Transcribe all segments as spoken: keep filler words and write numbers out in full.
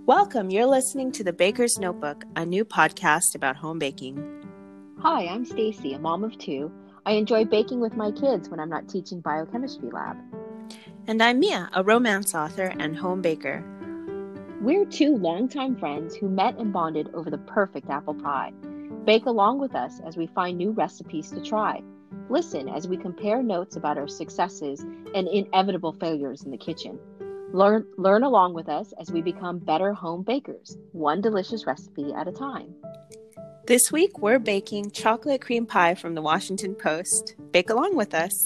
Welcome. You're listening to The Baker's Notebook, a new podcast about home baking. Hi, I'm Stacy, a mom of two. I enjoy baking with my kids when I'm not teaching biochemistry lab. And I'm Mia, a romance author and home baker. We're two longtime friends who met and bonded over the perfect apple pie. Bake along with us as we find new recipes to try. Listen as we compare notes about our successes and inevitable failures in the kitchen. Learn, learn along with us as we become better home bakers, one delicious recipe at a time. This week, we're baking chocolate cream pie from the Washington Post. Bake along with us.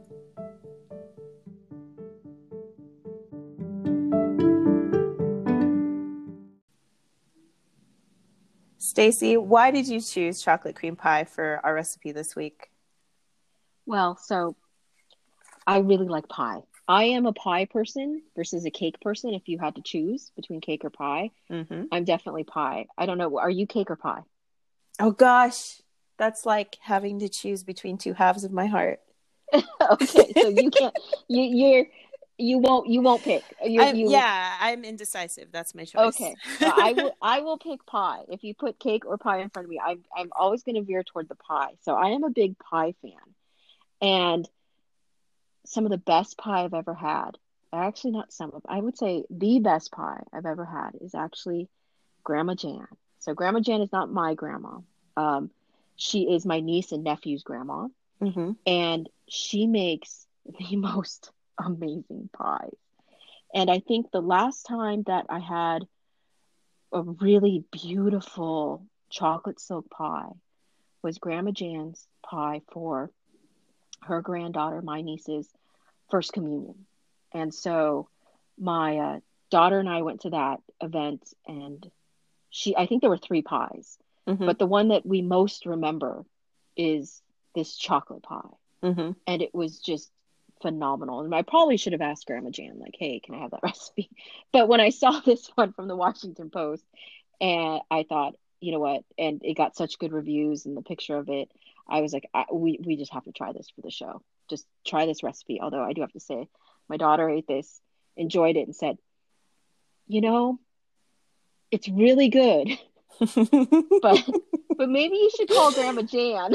Stacy, why did you choose chocolate cream pie for our recipe this week? Well, so I really like pie. I am a pie person versus a cake person. If you had to choose between cake or pie, mm-hmm. I'm definitely pie. I don't know. Are you cake or pie? Oh, gosh. That's like having to choose between two halves of my heart. Okay. So you can't, you, you're, you won't, you won't pick. You, I'm, you, yeah, I'm indecisive. That's my choice. Okay. Well, I will, I will pick pie. If you put cake or pie in front of me, I'm, I'm always going to veer toward the pie. So I am a big pie fan. And some of the best pie I've ever had, actually not some of, I would say the best pie I've ever had is actually Grandma Jan. So Grandma Jan is not my grandma. Um, she is my niece and nephew's grandma. Mm-hmm. And she makes the most amazing pies. And I think the last time that I had a really beautiful chocolate silk pie was Grandma Jan's pie for her granddaughter, my niece's first communion. And so my uh, daughter and I went to that event, and she, I think there were three pies, mm-hmm. but the one that we most remember is this chocolate pie. Mm-hmm. And it was just phenomenal. And I probably should have asked Grandma Jan, like, hey, can I have that recipe? But when I saw this one from the Washington Post, and I thought, you know what, and it got such good reviews and the picture of it, I was like, I, we, we just have to try this for the show. Just try this recipe. Although I do have to say, my daughter ate this, enjoyed it, and said, you know, it's really good. but but maybe you should call Grandma Jan.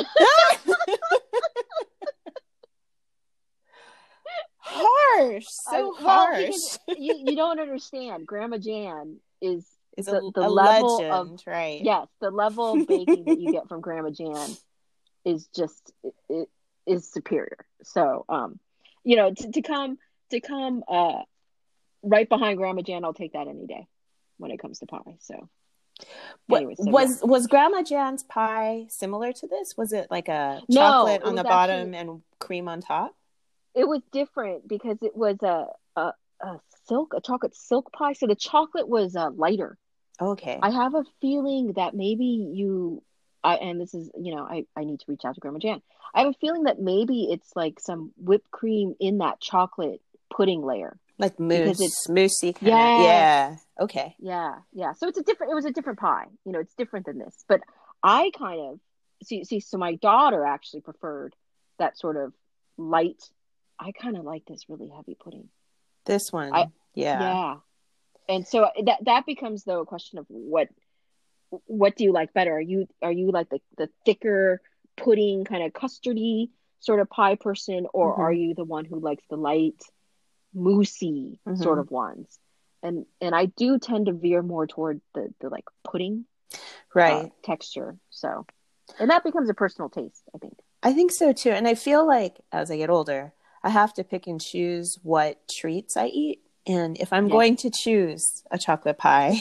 Harsh. So I, harsh. Well, you, you don't understand. Grandma Jan is is the, a, the a level legend, of right? Yes, the level of baking that you get from Grandma Jan is just it, it is superior. So um you know, to, to come to come uh right behind Grandma Jan, I'll take that any day when it comes to pie. So Anyway, so was yeah. was Grandma Jan's pie similar to this? Was it like a chocolate no, on the actually, bottom and cream on top? It was different because it was a a, a silk a chocolate silk pie. So the chocolate was uh, lighter. Okay. I have a feeling that maybe you I and this is, you know, I, I need to reach out to Grandma Jan. I have a feeling that maybe it's like some whipped cream in that chocolate pudding layer. Like mousse, it's moussey kind yes. of. Yeah. Okay. Yeah. Yeah. So it's a different, it was a different pie. You know, it's different than this. But I kind of, see, see so my daughter actually preferred that sort of light. I kind of like this really heavy pudding. This one. I, yeah. Yeah. And so that that becomes, though, a question of what what do you like better? Are you are you like the, the thicker pudding kind of custardy sort of pie person, or mm-hmm. are you the one who likes the light moussey mm-hmm. sort of ones? And and I do tend to veer more toward the, the like pudding right uh, texture. So, and that becomes a personal taste, I think. I think so too. And I feel like as I get older, I have to pick and choose what treats I eat. And if I'm yes. going to choose a chocolate pie,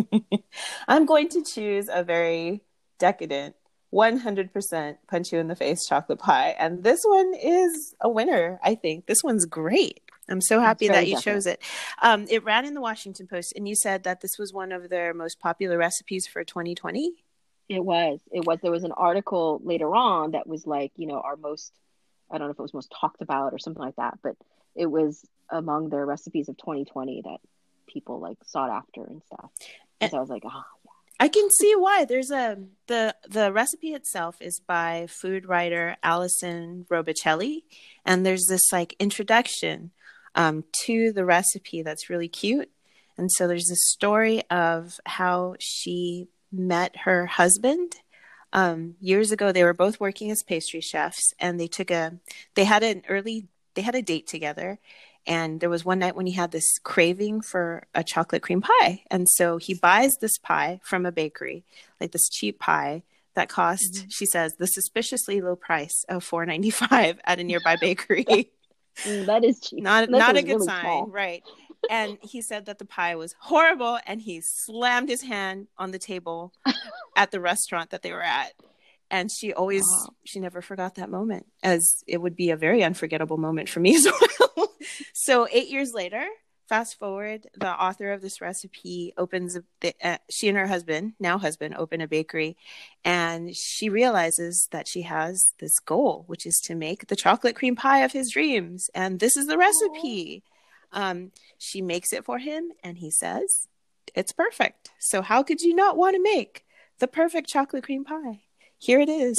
I'm going to choose a very decadent, one hundred percent punch you in the face chocolate pie. And this one is a winner, I think. This one's great. I'm so happy that you chose it. Um, it ran in the Washington Post, and you said that this was one of their most popular recipes for twenty twenty? It was. It was. There was an article later on that was like, you know, our most, I don't know if it was most talked about or something like that, but it was among their recipes of twenty twenty that people like sought after and stuff. And, and so I was like, oh, yeah. I can see why. There's a the the recipe itself is by food writer Allison Robicelli, and there's this like introduction um, to the recipe that's really cute. And so there's a story of how she met her husband. Um, years ago, they were both working as pastry chefs, and they took a, they had an early, they had a date together. And there was one night when he had this craving for a chocolate cream pie. And so he buys this pie from a bakery, like this cheap pie that cost, mm-hmm. she says, the suspiciously low price of four ninety-five at a nearby bakery. mm, that is cheap. Not, that not a good really sign, small. right? And he said that the pie was horrible, and he slammed his hand on the table at the restaurant that they were at. And she always, wow. she never forgot that moment, as it would be a very unforgettable moment for me as well. So eight years later, fast forward, the author of this recipe opens, a, uh, she and her husband, now husband, open a bakery. And she realizes that she has this goal, which is to make the chocolate cream pie of his dreams. And this is the recipe. Um, she makes it for him, and he says, it's perfect. So how could you not want to make the perfect chocolate cream pie? Here it is.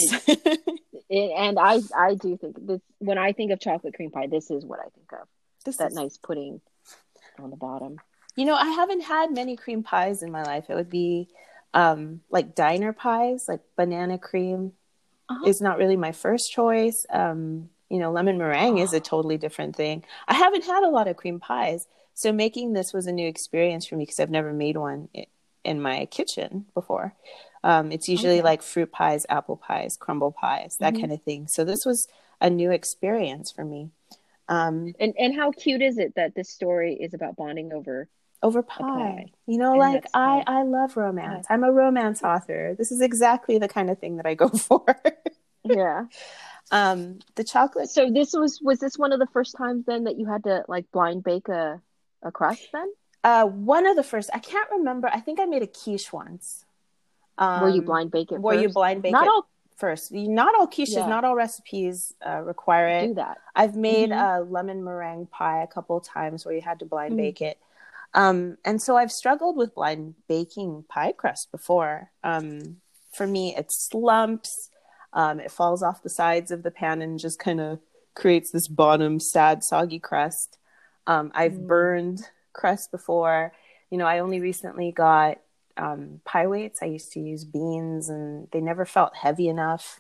it, and I, I do think this, when I think of chocolate cream pie, this is what I think of. This that is... nice pudding on the bottom. You know, I haven't had many cream pies in my life. It would be um, like diner pies, like banana cream uh-huh. is not really my first choice. Um, you know, lemon meringue oh. is a totally different thing. I haven't had a lot of cream pies. So making this was a new experience for me because I've never made one in my kitchen before. Um, it's usually okay. like fruit pies, apple pies, crumble pies, that mm-hmm. kind of thing. So this was a new experience for me. Um, and and how cute is it that this story is about bonding over over pie? pie. You know, and like I, I love romance. Pie. I'm a romance author. This is exactly the kind of thing that I go for. yeah. Um, the chocolate. So this was was this one of the first times then that you had to like blind bake a a crust then? Uh, one of the first. I can't remember. I think I made a quiche once. Um, were you blind bake it? Were first? you blind bake Not it? all. First, not all quiches, yeah. not all recipes uh, require it. Do that. I've made mm-hmm. a lemon meringue pie a couple of times where you had to blind mm-hmm. bake it. Um, and so I've struggled with blind baking pie crust before. Um, for me, it slumps. Um, it falls off the sides of the pan and just kind of creates this bottom sad, soggy crust. Um, I've mm. burned crust before. You know, I only recently got Um, pie weights. I used to use beans, and they never felt heavy enough.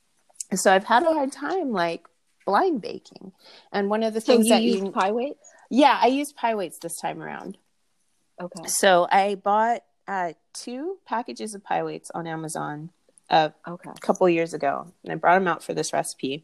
So I've had a hard time like blind baking. And one of the so things you that used you pie weights? Yeah, I used pie weights this time around. Okay. So I bought uh, two packages of pie weights on Amazon uh, okay. a couple years ago, and I brought them out for this recipe.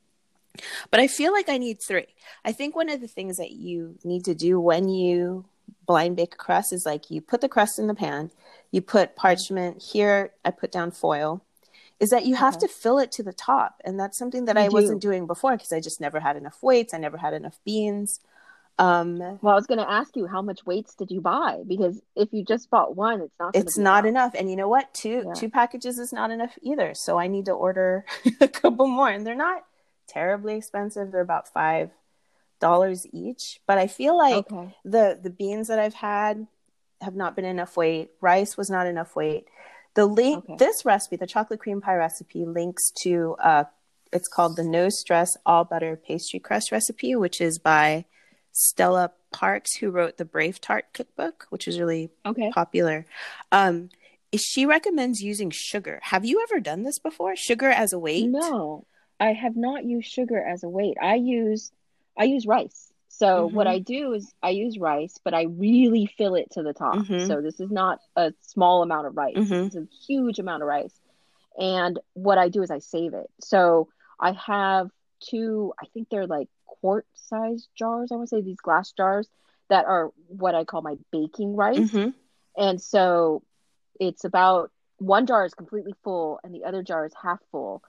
But I feel like I need three. I think one of the things that you need to do when you blind bake a crust is like you put the crust in the pan, you put parchment here, I put down foil, is that you have okay. to fill it to the top. And that's something that you I do. wasn't doing before because I just never had enough weights. I never had enough beans. Um, well, I was going to ask you, how much weights did you buy? Because if you just bought one, it's not It's not enough. enough. And you know what? Two, yeah. two packages is not enough either. So I need to order a couple more. And they're not terribly expensive. They're about five dollars each, but I feel like okay. the the beans that I've had have not been enough weight. Rice was not enough weight. The link okay. this recipe, the chocolate cream pie recipe, links to uh it's called the No Stress All Butter Pastry Crust recipe, which is by Stella Parks, who wrote the Brave Tart cookbook, which is really okay. popular. Um she recommends using sugar. Have you ever done this before? Sugar as a weight? No, I have not used sugar as a weight. I use I use rice. So mm-hmm. what I do is I use rice, but I really fill it to the top. Mm-hmm. So this is not a small amount of rice. Mm-hmm. It's a huge amount of rice. And what I do is I save it. So I have two, I think they're like quart size jars. I want to say these glass jars that are what I call my baking rice. Mm-hmm. And so it's about one jar is completely full and the other jar is half full.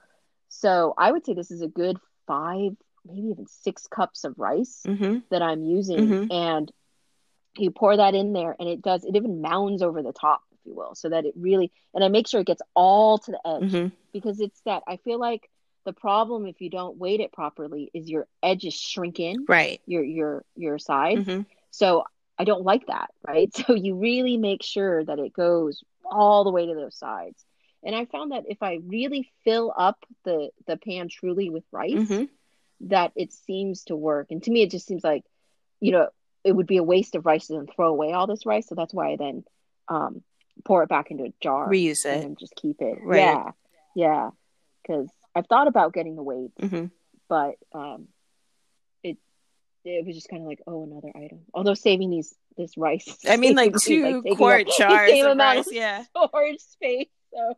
So I would say this is a good five maybe even six cups of rice mm-hmm. that I'm using. Mm-hmm. And you pour that in there and it does, it even mounds over the top, if you will, so that it really, and I make sure it gets all to the edge mm-hmm. because it's that, I feel like the problem if you don't weight it properly is your edges shrink in, right? Your, your, your sides. Mm-hmm. So I don't like that, right? So you really make sure that it goes all the way to those sides. And I found that if I really fill up the, the pan truly with rice, mm-hmm. that it seems to work. And to me, it just seems like, you know, it would be a waste of rice to then throw away all this rice. So that's why I then um, pour it back into a jar Reuse and it. then just keep it. Right. Yeah. Yeah. Because I've thought about getting the weights, Mm-hmm. but um, it it was just kind of like, oh, another item. Although saving these this rice, I mean, like basically, two like, taking quart up the jars same of amount rice. of Yeah. storage space. So,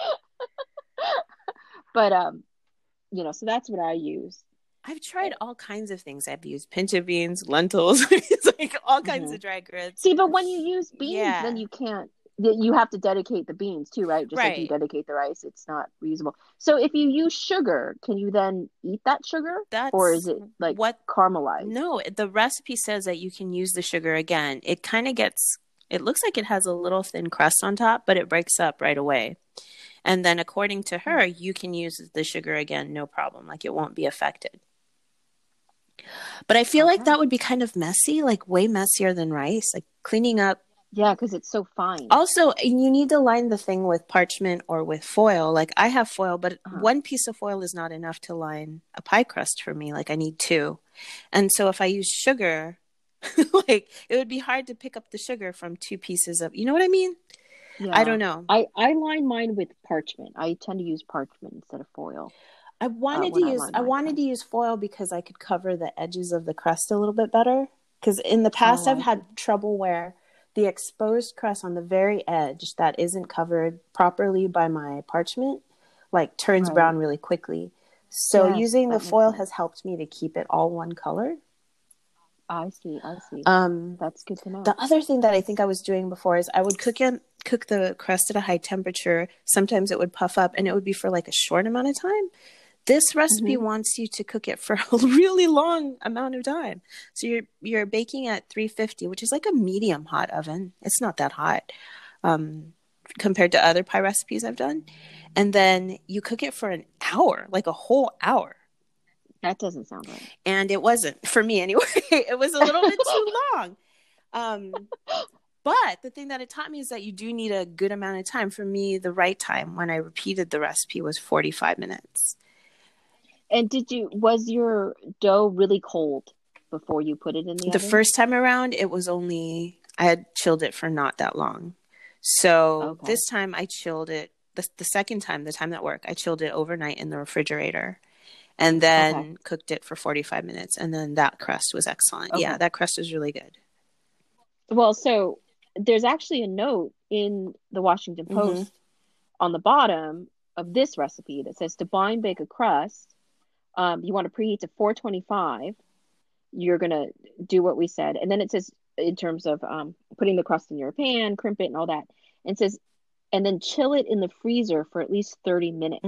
but um, you know, so that's what I use. I've tried all kinds of things. I've used pinto beans, lentils, it's like all kinds Mm-hmm. of dry goods. See, but when you use beans, Yeah. then you can't. You have to dedicate the beans too, right? Just like you Right. dedicate the rice, it's not reusable. So if you use sugar, can you then eat that sugar, That's or is it like what caramelized? No, the recipe says that you can use the sugar again. It kind of gets, it looks like it has a little thin crust on top, but it breaks up right away. And then according to her, you can use the sugar again, no problem. Like it won't be affected. But I feel Okay. like that would be kind of messy, like way messier than rice, like cleaning up. Yeah, because it's so fine. Also, you need to line the thing with parchment or with foil. Like I have foil, but Uh-huh. one piece of foil is not enough to line a pie crust for me. Like I need two. And so if I use sugar, like it would be hard to pick up the sugar from two pieces of, you know what I mean? Yeah. I don't know. I, I line mine with parchment. I tend to use parchment instead of foil. I wanted uh, to I use line I my wanted crust. to use foil because I could cover the edges of the crust a little bit better. Because in the past, Oh, I've I had see. trouble where the exposed crust on the very edge that isn't covered properly by my parchment, like turns Right. brown really quickly. So Yes, using the that makes foil sense. has helped me to keep it all one color. I see. I see. Um, That's good to know. the other thing that I think I was doing before is I would cook it, cook the crust at a high temperature. Sometimes it would puff up, and it would be for like a short amount of time. This recipe Mm-hmm. wants you to cook it for a really long amount of time. So you're you're baking at three fifty, which is like a medium hot oven. It's not that hot um, compared to other pie recipes I've done. And then you cook it for an hour, like a whole hour. That doesn't sound right. And it wasn't, for me anyway. It was a little bit too long. Um, but the thing that it taught me is that you do need a good amount of time. For me, the right time when I repeated the recipe was forty-five minutes. And did you, was your dough really cold before you put it in the, The oven? first time around, it was only, I had chilled it for not that long. So Okay. this time I chilled it, the, the second time, the time that worked, I chilled it overnight in the refrigerator and then Okay. cooked it for forty-five minutes. And then that crust was excellent. Okay. Yeah, that crust was really good. Well, so there's actually a note in the Washington Post Mm-hmm. on the bottom of this recipe that says to blind bake a crust, um, you want to preheat to four twenty-five. You're going to do what we said. And then it says in terms of um, putting the crust in your pan, crimp it and all that. And it says, and then chill it in the freezer for at least thirty minutes.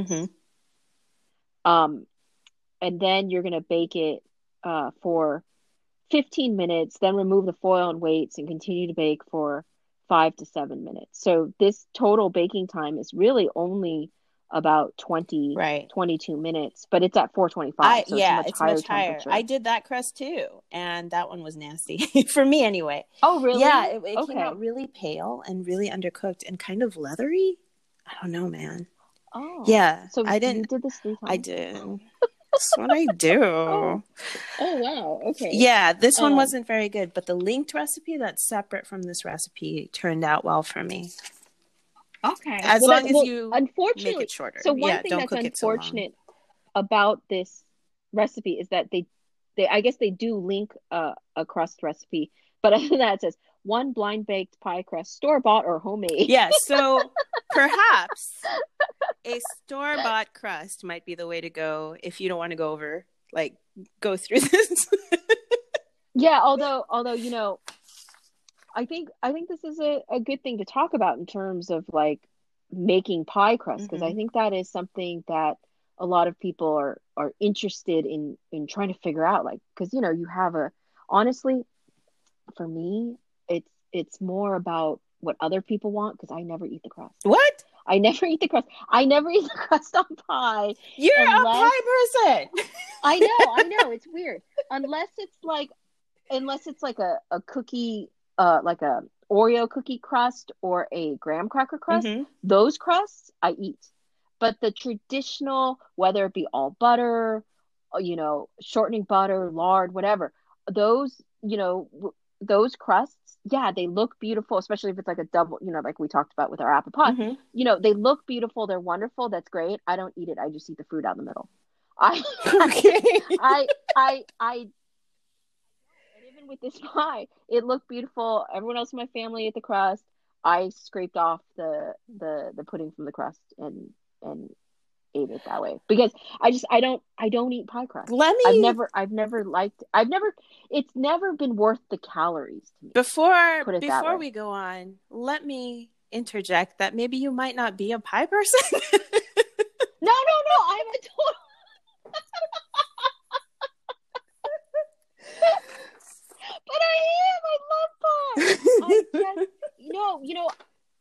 Mm-hmm. Um, and then you're going to bake it uh, for fifteen minutes, then remove the foil and weights and continue to bake for five to seven minutes. So this total baking time is really only about twenty, Right. twenty-two minutes, but it's at four twenty-five. I, so yeah, it's, it's much much higher higher. temperature. I did that crust too, and that one was nasty for me anyway. Oh, really? Yeah, it, it Okay. came out really pale and really undercooked and kind of leathery. I don't know, man. Oh. Yeah, So I didn't. you did this three times? I did. That's what I do. Oh. Oh, wow. Okay. Yeah, this one Um, wasn't very good, but the linked recipe that's separate from this recipe turned out well for me. Okay. As Well, long that- as well, you unfortunately, make it shorter. So one Yeah, thing don't that's cook it so long. unfortunate about this recipe is that they, they I guess they do link a, a crust recipe, but other than that, it says one blind baked pie crust, store bought or homemade. Yeah, so perhaps a store-bought crust might be the way to go if you don't want to go over, like, go through this. Yeah, although although you know, I think I think this is a, a good thing to talk about in terms of like making pie crust, because Mhm. I think that is something that a lot of people are are interested in in trying to figure out, like, because you know you have a honestly for me it's it's more about what other people want, because I never eat the crust. What? I never eat the crust. I never eat the crust on pie. You're Unless- a pie person. I know, I know, it's weird. Unless it's like unless it's like a, a cookie uh like a Oreo cookie crust or a graham cracker crust, Mhm. those crusts I eat. But the traditional, whether it be all butter, or, you know, shortening butter, lard, whatever, those, you know, those crusts, yeah, they look beautiful, especially if it's like a double, you know, like we talked about with our apple pie. Mm-hmm. You know, they look beautiful. They're wonderful. That's great. I don't eat it. I just eat the fruit out in the middle. I, Okay. I, I, I, and even with this pie, it looked beautiful. Everyone else in my family ate the crust. I scraped off the the the pudding from the crust and and ate it that way because I just I don't I don't eat pie crust. Let me I've never I've never liked I've never it's never been worth the calories to me. Before Put it that before way. we go on, let me interject that maybe you might not be a pie person. No, no, no. I'm a total. But I am. I love pie. I just, you know, you know,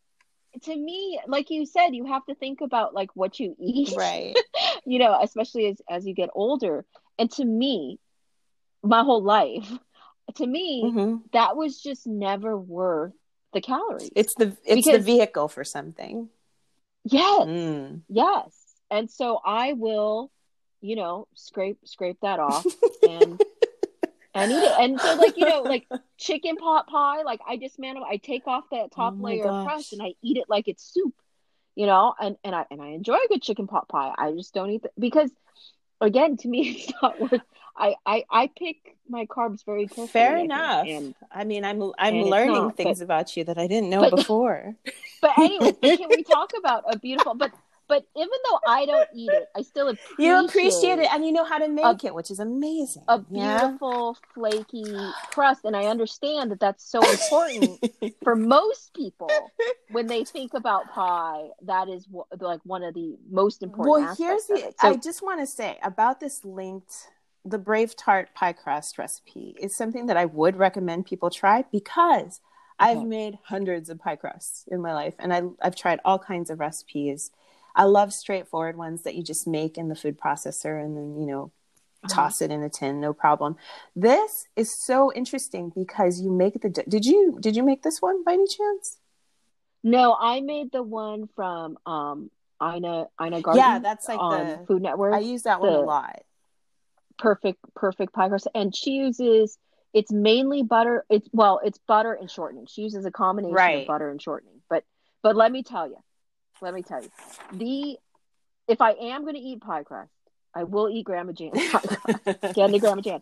to me, like you said, you have to think about like what you eat, Right. you know, especially as, as you get older. And to me, my whole life, to me, Mm-hmm. that was just never worth the calories. It's the it's because, the vehicle for something. Yes. Mm. Yes. And so I will, you know, scrape scrape that off and and eat it. And so, like, you know, like chicken pot pie, like I dismantle, I take off that top Oh my layer of gosh. crust and I eat it like it's soup, you know, and, and I and I enjoy a good chicken pot pie. I just don't eat the, because again, to me, it's not worth. I I, I pick my carbs very carefully. Fair I enough. think, and I mean, I'm I'm and it's learning not, things but, about you that I didn't know but, before. But anyways, but can we talk about a beautiful? But but even though I don't eat it, I still appreciate You appreciate it, and you know how to make a, it, which is amazing. a yeah? beautiful flaky crust, and I understand that that's so important for most people when they think about pie. That is w- like one of the most important. Well, aspects here's the. of it. So, I just want to say about this linked, the Brave Tart pie crust recipe is something that I would recommend people try because okay. I've made hundreds of pie crusts in my life, and I I've tried all kinds of recipes. I love straightforward ones that you just make in the food processor and then, you know, toss uh-huh. it in a tin, no problem. This is so interesting because you make the, did you, did you make this one by any chance? No, I made the one from, um, Ina, Ina Garten. Yeah, that's like on the Food Network. I use that one a lot. Perfect, perfect pie crust. And she uses, it's mainly butter. It's, well, it's butter and shortening. She uses a combination right. of butter and shortening. But, but let me tell you, Let me tell you, the if I am going to eat pie crust, I will eat Grandma Jan's pie crust. Candy Grandma Jan.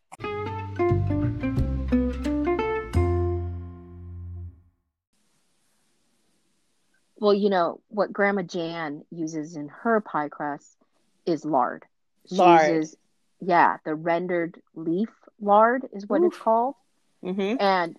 Well, you know what Grandma Jan uses in her pie crust is lard. She lard. uses, yeah, the rendered leaf lard is what Oof. It's called, mm-hmm. and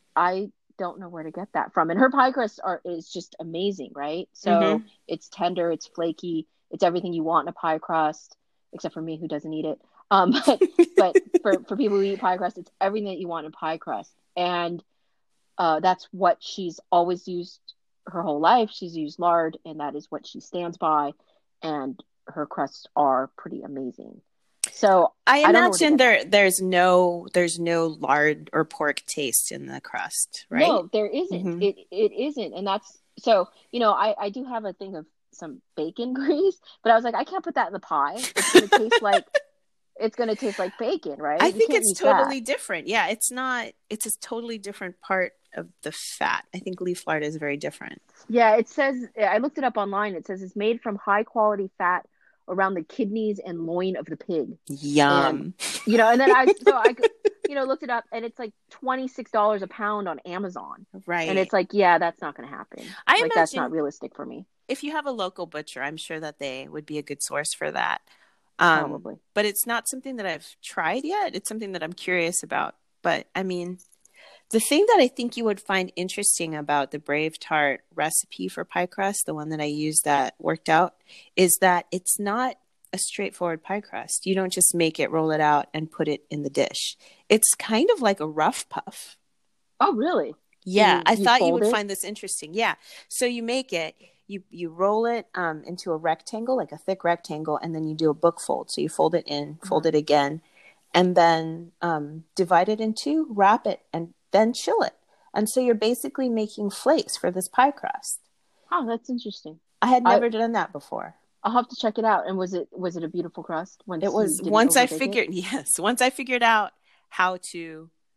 I. don't know where to get that from. And her pie crust are is just amazing, right? So mm-hmm. it's tender, it's flaky, it's everything you want in a pie crust, except for me who doesn't eat it. Um, but but for, for people who eat pie crust, it's everything that you want in pie crust. And uh, that's what she's always used her whole life. She's used lard, and that is what she stands by. And her crusts are pretty amazing. So I imagine I there there's no there's no lard or pork taste in the crust, right? No, there isn't. Mm-hmm. It it isn't, and that's so. You know, I I do have a thing of some bacon grease, but I was like, I can't put that in the pie. It's gonna taste like it's gonna taste like bacon, right? I you think it's totally that. different. Yeah, it's not. It's a totally different part of the fat. I think leaf lard is very different. Yeah, it says. I looked it up online. It says it's made from high quality fat around the kidneys and loin of the pig. Yum. And, you know, and then I, so I, you know, looked it up and it's like twenty-six dollars a pound on Amazon. Right. And it's like, yeah, that's not going to happen. I like, imagine that's not realistic for me. If you have a local butcher, I'm sure that they would be a good source for that. Um, Probably. But it's not something that I've tried yet. It's something that I'm curious about. But I mean, the thing that I think you would find interesting about the Brave Tart recipe for pie crust, the one that I used that worked out, is that it's not a straightforward pie crust. You don't just make it, roll it out, and put it in the dish. It's kind of like a rough puff. Oh, really? Yeah, you, I you thought you would it? find this interesting. Yeah. So you make it, you you roll it um, into a rectangle, like a thick rectangle, and then you do a book fold. So you fold it in, mm-hmm. fold it again, and then um, divide it in two, wrap it, and then chill it. And so you're basically making flakes for this pie crust. Oh, that's interesting. I had never I, done that before. I'll have to check it out. And was it was it a beautiful crust? Once it was once I figured it? yes, once I figured out how to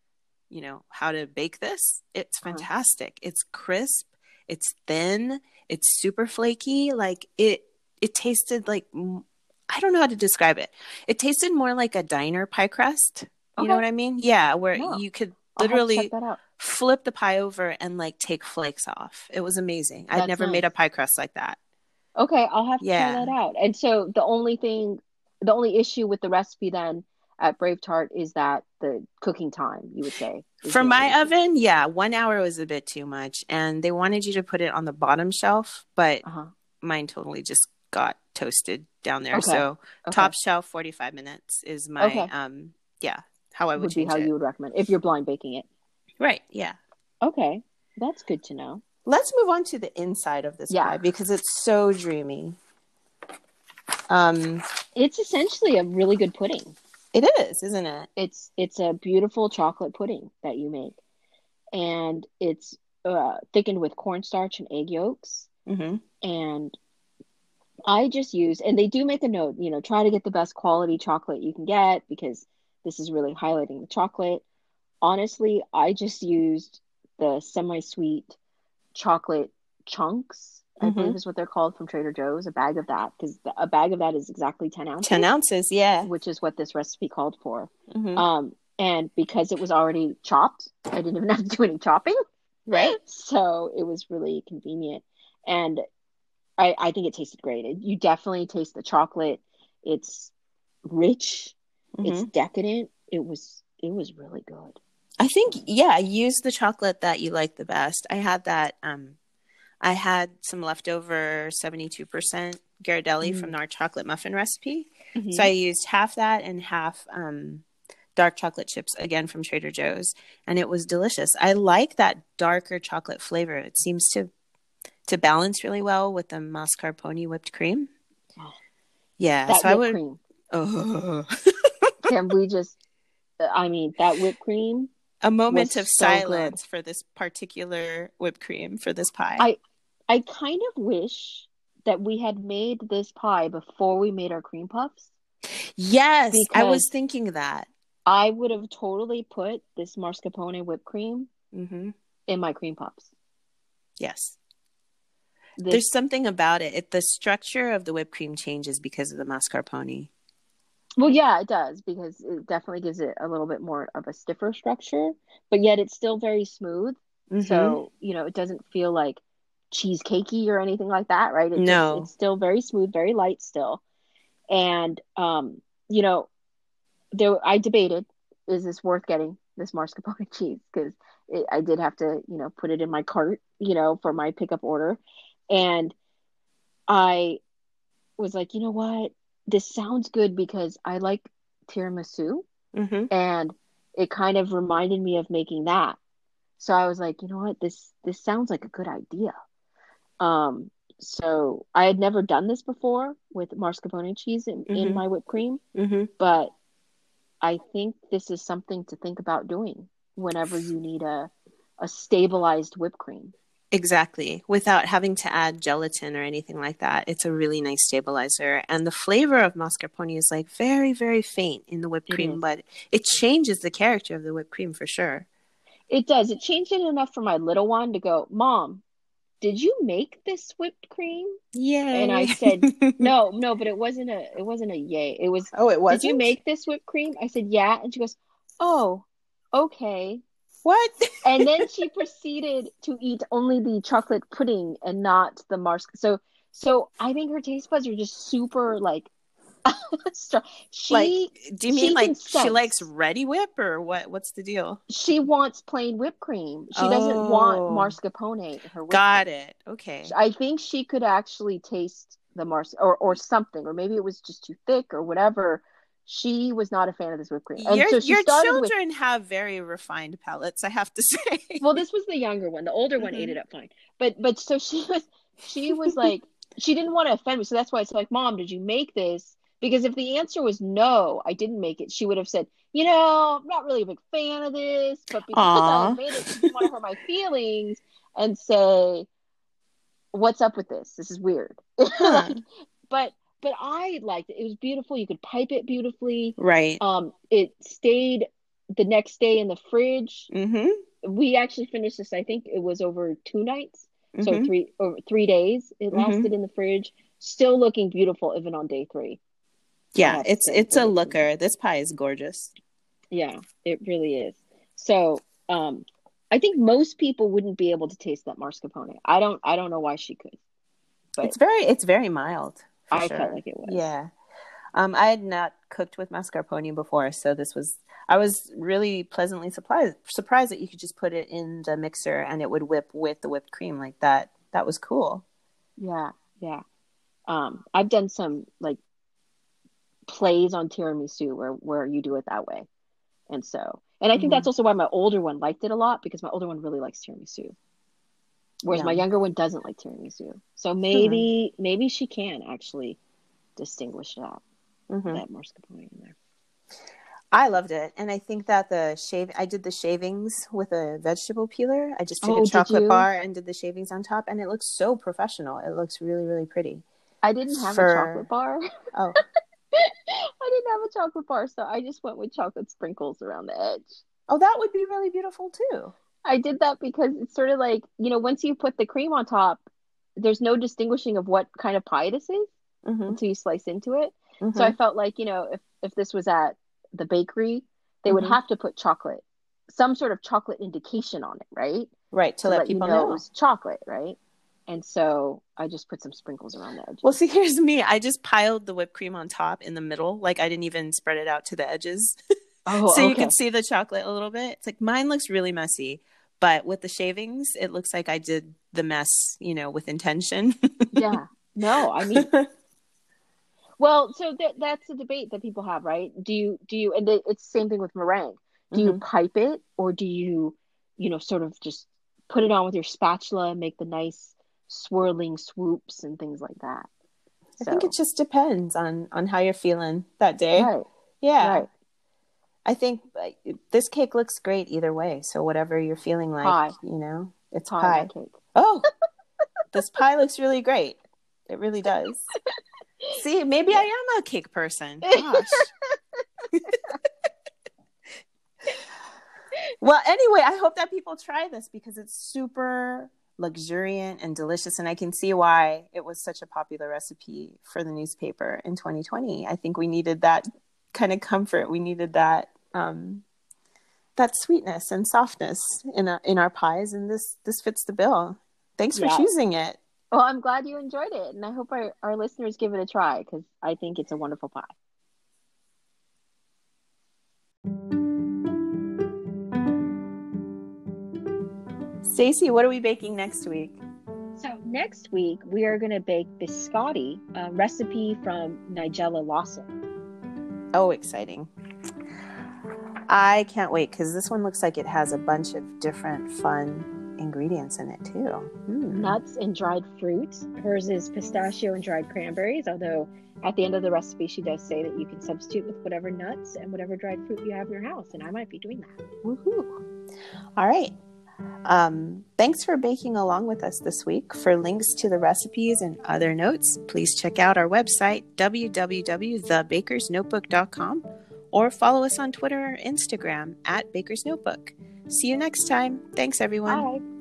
you know, how to bake this, it's Uh-huh. fantastic. It's crisp, it's thin, it's super flaky. Like it, it tasted like, I don't know how to describe it. It tasted more like a diner pie crust. You know Okay. what I mean? Yeah, where No, you could I'll have to check literally that out. flip the pie over and like take flakes off. It was amazing. I'd That's never nice. made a pie crust like that. Okay, I'll have to try Yeah. that out. And so the only thing, the only issue with the recipe then at Brave Tart is that the cooking time, you would say, is For the only my issue. oven, yeah, one hour was a bit too much. And they wanted you to put it on the bottom shelf, but Uh-huh. mine totally just got toasted down there. Okay. So Okay. top shelf, forty-five minutes is my, Okay. um, yeah, how I would Would be change how it. you would recommend if you're blind baking it. Right. Yeah. Okay. That's good to know. Let's move on to the inside of this Yeah. pie because it's so dreamy. Um, It's essentially a really good pudding. it is, isn't it? It's it's a beautiful chocolate pudding that you make. And it's uh, thickened with cornstarch and egg yolks. Mm-hmm. And I just use, and they do make a note, you know, try to get the best quality chocolate you can get because this is really highlighting the chocolate. Honestly, I just used the semi-sweet chocolate chunks, I Mm-hmm. believe is what they're called, from Trader Joe's, a bag of that, because a bag of that is exactly ten ounces. ten ounces, yeah. Which is what this recipe called for. Mm-hmm. Um, and because it was already chopped, I didn't even have to do any chopping. Right. So it was really convenient. And I, I think it tasted great. It, you definitely taste the chocolate. It's rich. Mm-hmm. It's decadent. It was it was really good. I think, yeah, use the chocolate that you like the best. I had that, um, I had some leftover seventy-two percent Ghirardelli Mm. from our chocolate muffin recipe. Mm-hmm. So I used half that and half um, dark chocolate chips, again from Trader Joe's. And it was delicious. I like that darker chocolate flavor. It seems to to balance really well with the mascarpone whipped cream. Oh, yeah. that So I whipped would. cream. Oh. Can we just, I mean, that whipped cream. A moment was of so silence good. for this particular whipped cream for this pie. I I kind of wish that we had made this pie before we made our cream puffs. Yes, I was Because thinking that. I would have totally put this mascarpone whipped cream Mm-hmm. in my cream puffs. Yes. This, There's something about it. it. The structure of the whipped cream changes because of the mascarpone. well, yeah, it does, because it definitely gives it a little bit more of a stiffer structure, but yet it's still very smooth. Mm-hmm. So, you know, it doesn't feel like cheesecakey or anything like that, right? It No. just, it's still very smooth, very light still. And, um, you know, there I debated, is this worth getting, this mascarpone cheese? Because I did have to, you know, put it in my cart, you know, for my pickup order. And I was like, you know what? This sounds good because I like tiramisu. Mm-hmm. And it kind of reminded me of making that. So I was like, you know what? This this sounds like a good idea. Um, so I had never done this before with mascarpone cheese in, Mm-hmm. in my whipped cream, Mm-hmm. but I think this is something to think about doing whenever you need a a stabilized whipped cream. Exactly. Without having to add gelatin or anything like that. It's a really nice stabilizer. And the flavor of mascarpone is like very, very faint in the whipped It cream, is. but it changes the character of the whipped cream for sure. It does. It changed it enough for my little one to go, Mom, did you make this whipped cream? Yay. And I said, no, no, but it wasn't a, it wasn't a yay. It was, Oh, it wasn't? did you make this whipped cream? I said, yeah. And she goes, oh, okay. What? And then she proceeded to eat only the chocolate pudding and not the mars. So, so I think her taste buds are just super like, she, like, do you mean she like she sense. likes Ready Whip or what? What's the deal? She wants plain whipped cream. She Oh. doesn't want mascarpone in her whipped Got cream. it. Okay. I think she could actually taste the mars or, or something, or maybe it was just too thick or whatever. She was not a fan of this whipped cream. And your so she your started children with, have very refined palates, I have to say. well, this was the younger one. The older one Mm-hmm. ate it up fine. But but so she was she was like, she didn't want to offend me. So that's why it's like, Mom, did you make this? Because if the answer was no, I didn't make it, she would have said, you know, I'm not really a big fan of this, but because Aw. I made it, she didn't want to hurt my feelings and say, what's up with this? This is weird. Huh. Like, but but I liked it. It was beautiful. You could pipe it beautifully. Right. Um, it stayed the next day in the fridge. Mm-hmm. We actually finished this, I think it was over two nights. So Mm-hmm. three over three days it lasted Mm-hmm. in the fridge. Still looking beautiful even on day three. I Yeah, have to it's say, it's it a looks looker. This pie is gorgeous. Yeah, it really is. So, um, I think most people wouldn't be able to taste that mascarpone. I don't I don't know why she could, but It's very it's very mild for I felt sure. like it was. Yeah. Um, I had not cooked with mascarpone before, so this was I was really pleasantly surprised surprised that you could just put it in the mixer and it would whip with the whipped cream like that. That was cool. Yeah, yeah. Um, I've done some like plays on tiramisu where where you do it that way. And so, and I think that's Mm, also why my older one liked it a lot because my older one really likes tiramisu, whereas my yum. younger one doesn't like tiramisu. So Hmm. maybe maybe she can actually distinguish that Hmm. that mascarpone in there. I loved it, and I think that the shave I did the shavings with a vegetable peeler. I just took a Oh, did chocolate you? bar and did the shavings on top, and it looks so professional. It looks really, really pretty. I didn't have a chocolate For bar. oh I didn't have a chocolate bar, so I just went with chocolate sprinkles around the edge. oh, that would be really beautiful too. I did that because it's sort of like, you know, once you put the cream on top, there's no distinguishing of what kind of pie this is Hmm. until you slice into it. So I Hmm. felt like, you know, if if this was at the bakery, they would Hmm. have to put chocolate, some sort of chocolate indication on it, right? Right, to To let let you people know it know. was chocolate, right? And so I just put some sprinkles around the Well, edges. see, here's me. I just piled the whipped cream on top in the middle. Like I didn't even spread it out to the edges. So Oh, you okay. could see the chocolate a little bit. It's like mine looks really messy, but with the shavings, it looks like I did the mess, you know, with intention. Yeah. No, I mean, well, so that that's a debate that people have, right? Do you do you and it- it's the same thing with meringue. Do you Hmm. pipe it or do you, you know, sort of just put it on with your spatula and make the nice swirling swoops and things like that? I think it So, just depends on on how you're feeling that day. right, Yeah. right. I think uh, this cake looks great either way. So whatever you're feeling like, Pie, you know, it's pie, not pie. cake. Oh, this pie looks really great. It really does. See, maybe I Yeah. am a cake person. Gosh. Well, anyway, I hope that people try this because it's super luxuriant and delicious. And I can see why it was such a popular recipe for the newspaper in twenty twenty. I think we needed that kind of comfort. We needed that um, that sweetness and softness in a, in our pies, and this this fits the bill. Thanks for Yeah. choosing it. Well, I'm glad you enjoyed it, and I hope our, our listeners give it a try because I think it's a wonderful pie. Stacey, what are we baking next week? So next week we are going to bake biscotti, a recipe from Nigella Lawson. Oh, exciting. I can't wait because this one looks like it has a bunch of different fun ingredients in it too. Mm. Nuts and dried fruit. Hers is pistachio and dried cranberries, although at the end of the recipe she does say that you can substitute with whatever nuts and whatever dried fruit you have in your house, and I might be doing that. Woohoo. All right. Um, thanks for baking along with us this week. For links to the recipes and other notes, please check out our website, w w w dot the bakers notebook dot com, or follow us on Twitter or Instagram at Baker's Notebook. See you next time. Thanks, everyone. Bye.